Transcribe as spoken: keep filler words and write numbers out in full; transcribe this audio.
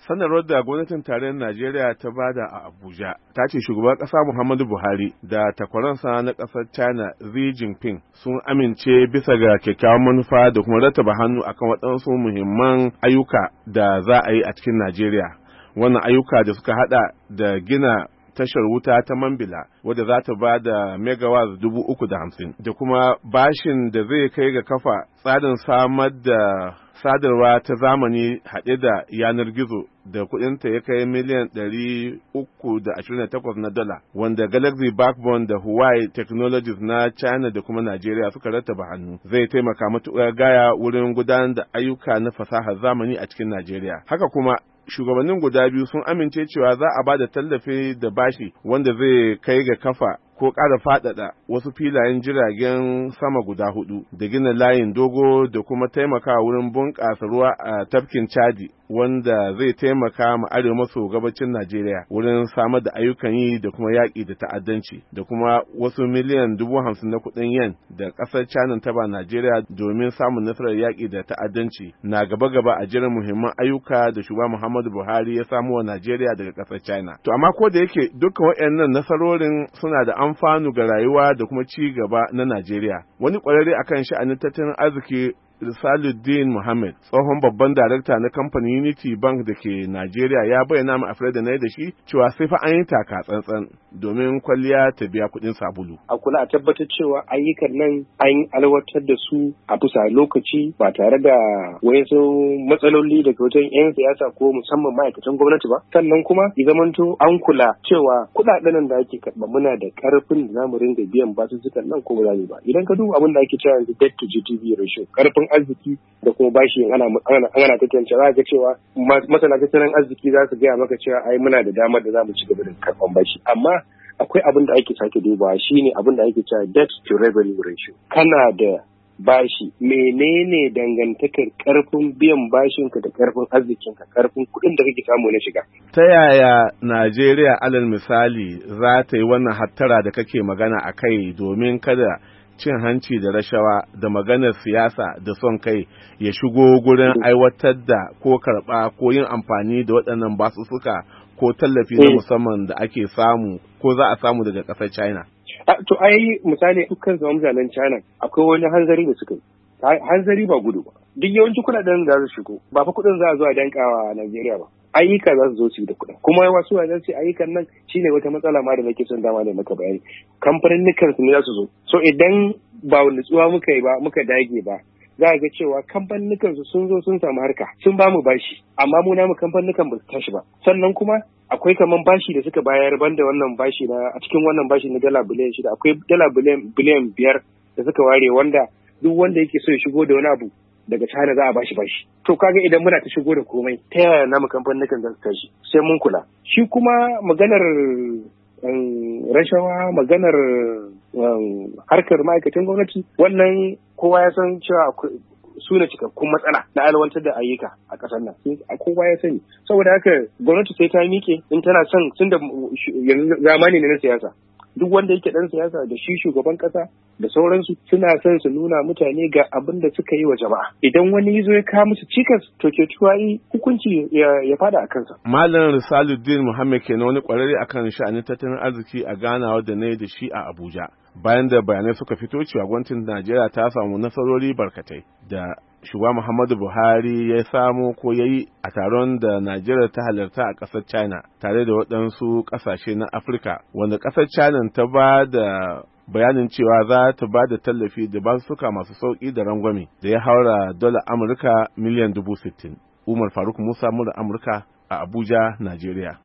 sanarwar da gwamnatin tarayyar Najeriya ta bada a Abuja ta ce shugaban ƙasa Muhammadu Buhari da takwaransa na ƙasar China Xi Jinping sun amince bisa ga kyakkyawan manufa da kuma rattaba hannu akan waɗansu muhimman ayyuka da za a yi a cikin Najeriya. Wannan ayyuka da suka hada da gina tashar wuta ta Mambila wadda za ta ba da megawatt dubu uku da hamsin da kuma bashin da zai kai ga kafa tsarin samar da sadarwa ta zamani haɗe da yanar gizo da kuɗinta ya kai miliyan ɗari uku da ashirin da takwas na dala wanda Galaxy Backbone da Huawei Technologies na China da kuma Najeriya suka rattaba hannu zai taimaka matuƙar gaya wurin gudanar da ayyuka na fasahar zamani a cikin Najeriya. Haka kuma shugabannin guda biyu sun amince cewa za a ba da tallafi da bashi wanda zai kai ga kafa ko ƙara faɗaɗa wasu filayen jiragen sama guda hudu da gina layin dogo da kuma taimaka wurin bunƙasa ruwa a tafkin Chadi wanda zai taimaka ma arewa maso gabacin Najeriya wurin samar da ayyukan yi da kuma yaƙi da ta'addanci da kuma wasu miliyan dubu hamsin na kuɗin yen da ƙasar China ta ba Najeriya domin samun nasarar yaƙi da ta'addanci na gaba-gaba a jiran muhimman ayyuka da shugaba Muhammadu Buhari ya samu wa Najeriya daga ƙasar China. To amma ko da yake dukkan waɗannan nasarorin suna da amfanu ga rayuwa da kuma ci gaba na Najeriya. Wani ƙwararre akan sha'anin tattalin arziki Saluddin Muhammad, tsohon babban darakta na kamfanin Unity Bank da ke Najeriya, ya bayyana mu a da na da shi cewa sai fa an yi taka tsantsan domin kwalliya ta biya kuɗin sabulu. A kula a tabbatar cewa ayyukan nan an alwatar da su a bisa lokaci ba tare da wayansu matsaloli daga wajen 'yan siyasa ko musamman ma'aikatan gwamnati ba. Sannan kuma ya zamanto an kula cewa kuɗaɗen nan da ake karɓa muna da ƙarfin da zamu ringa biyan basussukan nan ko ba za mu ba. Idan ka duba abin da ake cewa yanzu debt to G D P ratio, ƙarfin arziki da kuma bashi ana ana tantance za ga cewa masana tattalin arziki za su gaya maka cewa ai muna da damar da za mu ci gaba da karɓan bashi, amma akwai abin da ake sake dubawa shine abin da ake cewa debt to revenue ratio. Kana da bashi, menene dangantakar karfin biyan bashinka da karfin arzikinka, karfin kuɗin da kake samu na shiga? Ta yaya Najeriya alal misali za ta yi wannan hattara da kake magana a kai domin kada cin hanci da rashawa da maganar siyasa da son kai ya shigo gurin aiwatar da ko karɓa ko yin amfani da waɗannan basussuka ko tallafi na musamman da ake samu ko za a samu daga ƙasar China? To ai misali dukkan zama mutanen China akwai wani hanzari da suka yi. Hanzari ba gudu ba. Duk yawanci kuɗaɗen za su shigo ba fa kuɗin za a zo a dankawa a Najeriya ba. Ayyuka za su zo su yi da kuɗin. Kuma wasu wajen ce ayyukan nan shine wata matsala ma da nake son dama da maka bayani. Kamfanin nukan su ne za su zo. So idan ba nutsuwa muka yi ba muka dage ba za a ga cewa kamfanin su sun zo sun samu harka sun ba mu bashi amma mu namu kamfanin ba su tashi ba. Sannan kuma akwai kaman bashi da suka bayar banda wannan bashi na a cikin wannan bashi na dala biliyan shida akwai dala biliyan biliyan biyar da suka ware wanda duk wanda yake so ya shigo da wani abu daga China za a bashi bashi. To kaga idan muna ta shigo da komai ta yaya namu kamfanin za su tashi sai mun kula. Shi kuma maganar rashawa maganar harkar ma'aikatan gwamnati wannan kowa ya san cewa su ne cikakkun matsala na alwantar da ayyuka a ƙasar nan kowa ya sani saboda haka gwamnati sai ta miƙe in tana son tun da yanzu zamani ne na siyasa duk wanda yake dan siyasa da shi shugaban kasa da sauransu suna son su nuna mutane ga abin da suka yi wa jama'a idan wani yazo ya kawo musu cikas to ke tuwayi hukunci ya fada a kansa. Malam Risaluddin Muhammad kenan wani kwararre akan sha'anin tattalin arziki a ganawa da nayi da shi a Abuja bayan da bayanai suka fito cewa gwamnatin Najeriya ta samu nasarori barkatai da shugaba Muhammadu Buhari ya samu ko ya yi a taron da Najeriya ta halarta a ƙasar China tare da waɗansu ƙasashe na Afirka wanda ƙasar China ta ba da bayanin cewa za ta ba da tallafi da basuka masu sauƙi da rangwame da ya haura dola Amurka miliyan dubu sittin. Umar Faruk Musa, Mura Amurka a Abuja, Najeriya.